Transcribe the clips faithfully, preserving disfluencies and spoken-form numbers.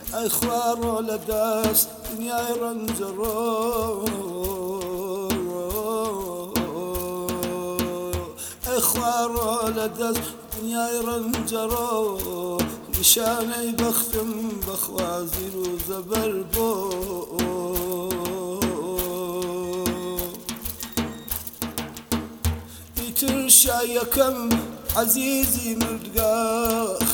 ئەی خوارۆ لە دەست دنیای ڕەنجەڕۆ ئەی خوارۆ لە دەست دنیای ڕەنجەڕۆ نیشانەی بەختم بەخوازیر و زەبەر بۆ ئیتر شایەکەم عەزیزی مردگاخ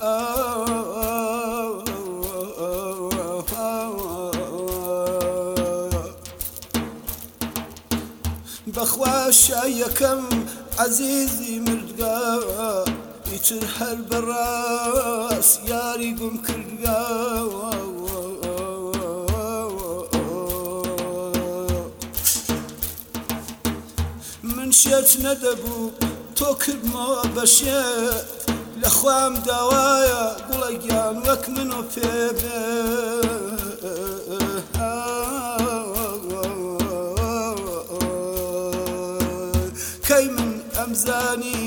بەخوا شایەکەم عەزیزی مردگا ئیتر هەر بەڕاست یاری گوم کردگا من شێت نەدەبوو تۆ کردمەوە بە شێت لە خوام داوایە گوڵە گیان وەک من و پێ بێ کەی من ئەمزانی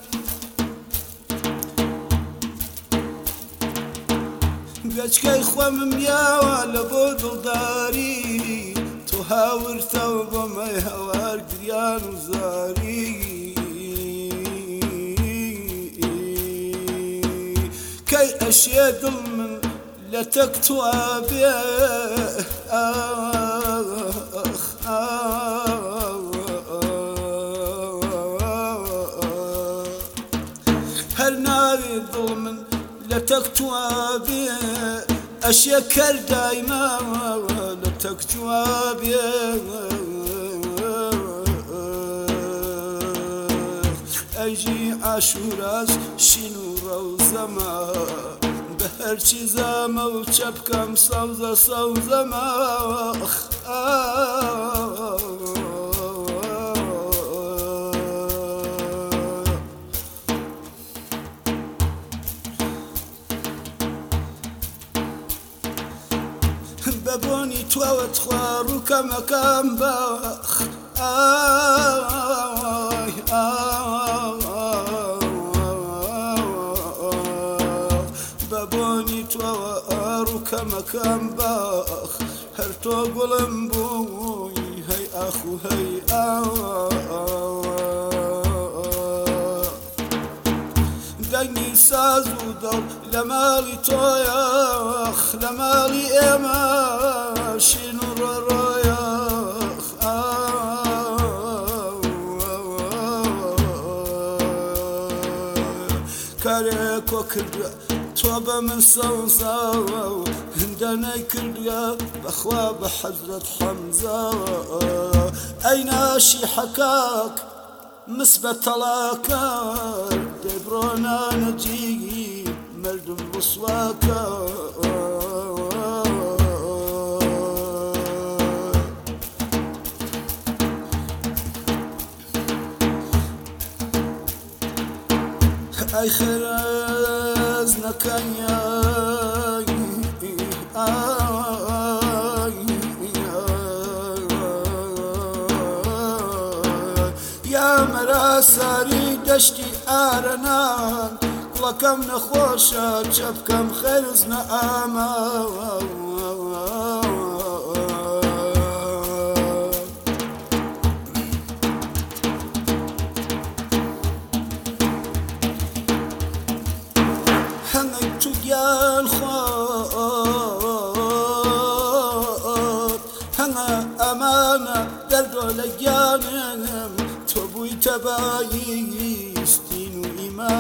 گەچکەی خۆمم یاوە لە بۆ دڵداری تۆ هاورتەوە بۆمەی هەوار گریان و زاری کەی ئەشێ دڵ من لە تەک توا بێ هەر ناوی دڵ من لە تەک توا بێ ئەشێ کەر دایما لە تەک توا بێ ئەیژی عاشوراس شین و ڕەوزەمە بە هەرچی زەمە و چەپکەم سەوزە سەوزەمە بە بۆنی تۆوەت خوار و کەمەکەم بەخ بە بۆنی تۆوە ئار و کەمەکەم بەخ هەر تۆ گوڵم بووی هەی ئاخ و هەی دەنگی ساز و دڵ لە ماڵی تۆیەخ لە ماڵی ئێمە شین و ڕۆڕۆیەخ کارێک کۆ کردوە تۆ بە من سەوزاوە و هەندە نەیکردوە بەخوا بە حەزرەت حەمزاوە ئەی ناشی حەکاک مسبە تەڵاکار دەبڕۆ نانەجیگی مردم ڕسواکە ئەی خێرەز نەکەنیای یا مەرا ساری دەشتی ئارەنان گوڵەکەم نەخۆشە چەپکەم خێرز نەئامە هەنگەی تو گیان خۆت هەنگە ئەمانە دەردۆ لە گیانم تۆ بوویتە بایستین و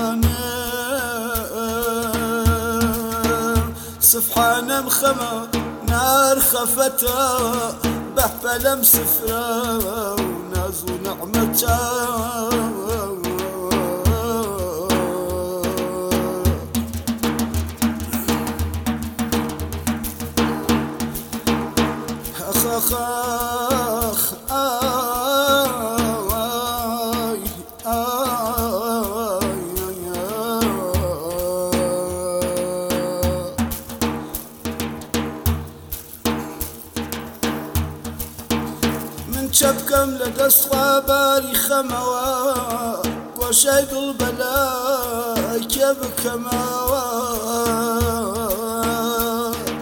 ئیمانم سبحانەم خەمە نار خەفەتە بەحبە لەم سفرە و ناز و نەعمەتە آخ آی آی من چەپکەم لە دەستخوا باری خەمەوە گۆشەی دڵ بەلای کێ بکەمەوە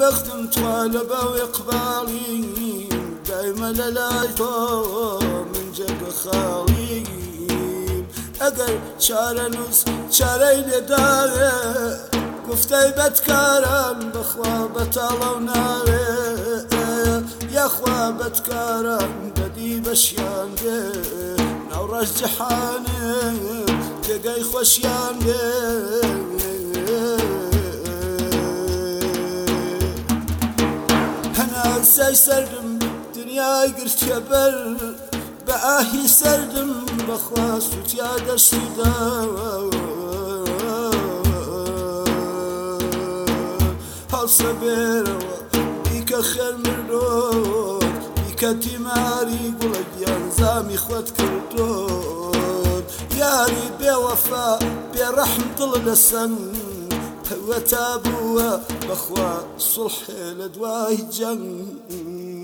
بخدم طالبة وإقبالي دايما للايتو من جب خالي اگر چاره نوز چاره نداره گفته بدکارم بخوا بتاڵە و ناوێ یاخوا بدکارم بدی بەشیان دێ ناوڕاش جەحانێ تێگەی خۆشیان دێ هەناسەی سەردم دنیای گرتیە بەر بە ئاهی سەردم بەخوا سووتیا دەشتیدا هەڵسە بێرەوە بیکە خێر مردۆت بیکە تیماری گوڵەگیان زامی خۆت کردۆت یاری بێوەفا بێڕەحم دڵ لەسەن هەوە تا بووە بەخوا سوڵحێ لە دوای جەنگ